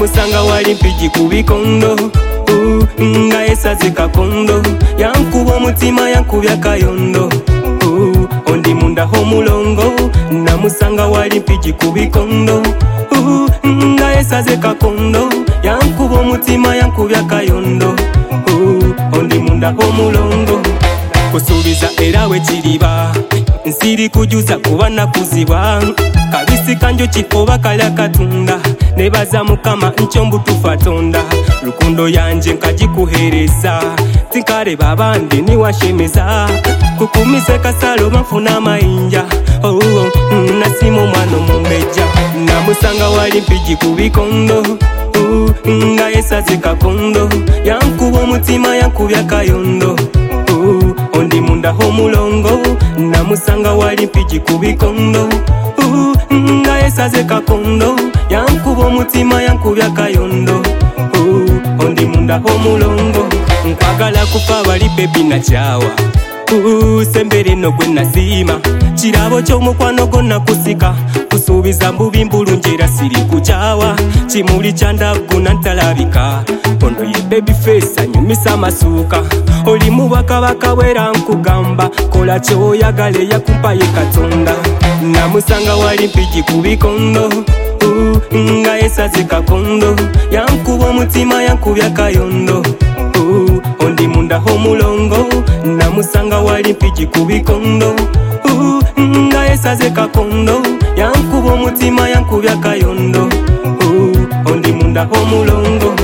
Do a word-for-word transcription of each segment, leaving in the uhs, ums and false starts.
namusanga wali mpigi ku bikondo nga yesaze kakondo yankuba omutima yankubya kayondo ondi munda omulongo namusanga wali mpigi ku bikondo nga yesaze kakondo yankuba omutima yankubya kayondo ondi munda omulongo kusuubiza era we kiriba nsiri kujuza kuba nakuzibwa kabisi kanjo kikoba kalya katunda nebaza mukama nchombu tufatonda lukundo yanje nkagikuhereza tinkare babandi niwashemeza kukumise kasalo mafuna mayinja oh, oh, nasimo mwano mumbeja namusanga wali mpigi ku bikondo uh, nga yesaze kakondo yankuba omutima yankubya kayondo uh, ondi munda omulongo namusanga wali mpigi ku bikondo uh, nga yesaze kakondo yankuba omutima yankubya kayondo uh, ondi munda omulongo nkwagala kufa bali bebi nakyawa uh, sembere no gwe nasima kirabo ky'omukwano gonna kusika kusuubiza mbubi mbulunjera siri kukyawa kimuli kyandaguna ntalabika ono ye baby face anyumisa amasuuka oli mubakabaka bwera nkugamba kola kyoyagala yakumpa ye katonda namusanga wali mpigi ku bikondo uh, nga yesaze kakondo yankuba omutima yankubya kayondo uh, ondi munda omulongo namusanga wali mpigi ku bikondo uh, nga yesaze kakondo yankuba omutima yankubya kayondo uh, ondi munda omulongo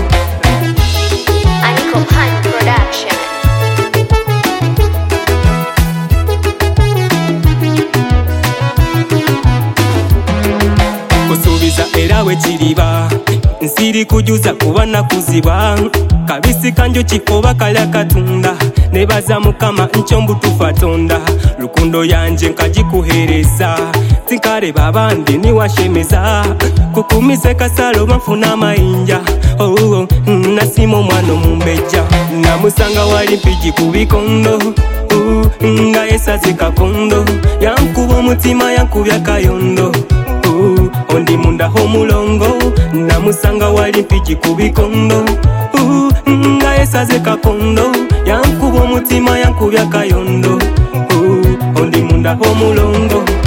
kusuubiza era we kiriba nsiri kujuza kuba nakuzibwa kabisi kanjo kikoba kalya katunda nebaza mukama nchombu tufatonda lukundo yanje nkagikuhereza tinkare babandi niwashemeza kukumise kasalo mafuna mayinja oh, oh, nasimo mwano mumbeja namusanga wali mpigi ku bikondo uh, nga yesaze kakondo yankuba omutima yankubya kayondo uh, ondi munda omulongo namusanga wali mpigi ku bikondo uh, nga yesaze kakondo yankuba omutima yankubya kayondo uh, ondi munda omulongo